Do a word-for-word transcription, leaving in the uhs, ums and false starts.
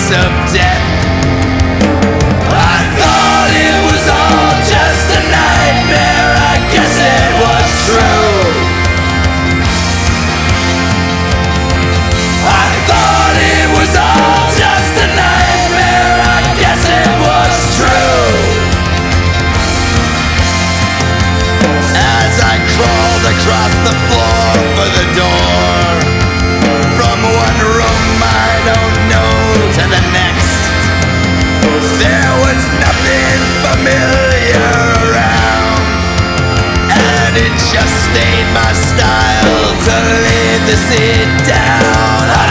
face of death. I thought it was all just a nightmare, I guess it was true. I thought it was all just a nightmare, I guess it was true. As I crawled across the floor for the door, from one room I don't know to the next, there was nothing familiar around, and it just ain't my style to lay the seat down. I